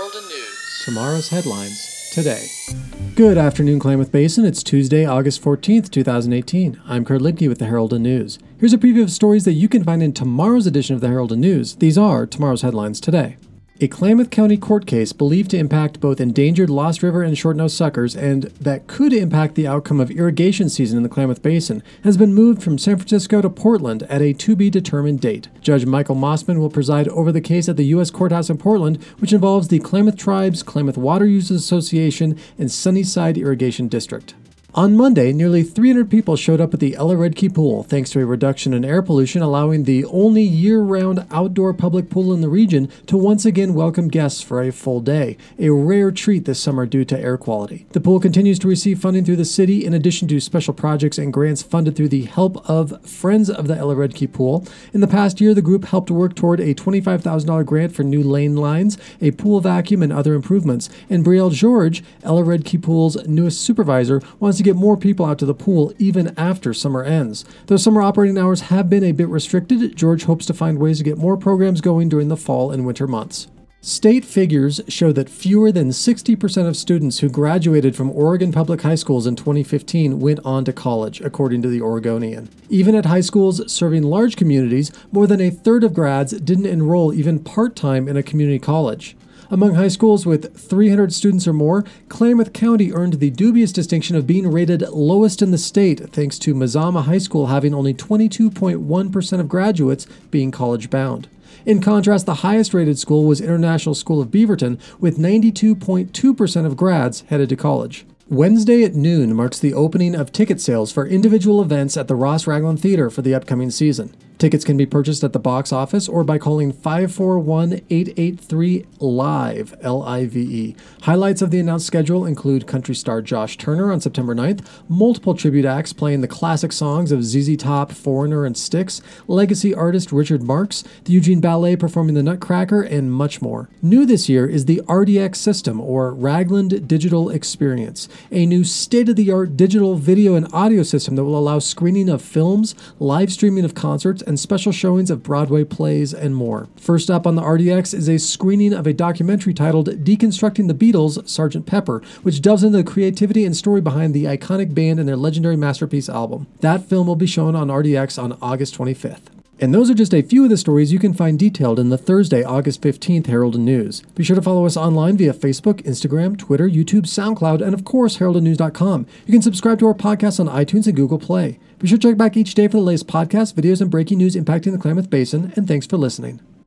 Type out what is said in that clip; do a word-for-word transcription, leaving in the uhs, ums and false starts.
Heraldon News. Tomorrow's headlines today. Good afternoon, Klamath Basin. It's Tuesday, August fourteenth, twenty eighteen. I'm Kurt Lidke with the Heraldon News. Here's a preview of stories that you can find in tomorrow's edition of the Heraldon News. These are tomorrow's headlines today. A Klamath County court case believed to impact both endangered Lost River and short-nosed suckers and that could impact the outcome of irrigation season in the Klamath Basin has been moved from San Francisco to Portland at a to-be-determined date. Judge Michael Mossman will preside over the case at the U S Courthouse in Portland, which involves the Klamath Tribes, Klamath Water Users Association, and Sunnyside Irrigation District. On Monday, nearly three hundred people showed up at the Ella Redke Pool thanks to a reduction in air pollution, allowing the only year-round outdoor public pool in the region to once again welcome guests for a full day, a rare treat this summer due to air quality. The pool continues to receive funding through the city in addition to special projects and grants funded through the help of Friends of the Ella Redke Pool. In the past year, the group helped work toward a twenty-five thousand dollars grant for new lane lines, a pool vacuum, and other improvements. And Brielle George, Ella Redke Pool's newest supervisor, wants to get more people out to the pool even after summer ends. Though summer operating hours have been a bit restricted, George hopes to find ways to get more programs going during the fall and winter months. State figures show that fewer than sixty percent of students who graduated from Oregon public high schools in twenty fifteen went on to college, according to the Oregonian. Even at high schools serving large communities, more than a third of grads didn't enroll even part-time in a community college. Among high schools with three hundred students or more, Klamath County earned the dubious distinction of being rated lowest in the state, thanks to Mazama High School having only twenty-two point one percent of graduates being college-bound. In contrast, the highest-rated school was International School of Beaverton, with ninety-two point two percent of grads headed to college. Wednesday at noon marks the opening of ticket sales for individual events at the Ross Raglan Theater for the upcoming season. Tickets can be purchased at the box office or by calling five four one, eight eight three, LIVE, L I V E. Highlights of the announced schedule include country star Josh Turner on September ninth, multiple tribute acts playing the classic songs of Z Z Top, Foreigner, and Styx, legacy artist Richard Marx, the Eugene Ballet performing the Nutcracker, and much more. New this year is the R D X system, or Ragland Digital Experience, a new state-of-the-art digital video and audio system that will allow screening of films, live streaming of concerts, and special showings of Broadway plays and more. First up on the R D X is a screening of a documentary titled Deconstructing the Beatles, Sergeant Pepper, which delves into the creativity and story behind the iconic band and their legendary masterpiece album. That film will be shown on R D X on August twenty-fifth. And those are just a few of the stories you can find detailed in the Thursday, August fifteenth Heraldon News. Be sure to follow us online via Facebook, Instagram, Twitter, YouTube, SoundCloud, and of course, heraldon news dot com. You can subscribe to our podcast on iTunes and Google Play. Be sure to check back each day for the latest podcasts, videos, and breaking news impacting the Klamath Basin, and thanks for listening.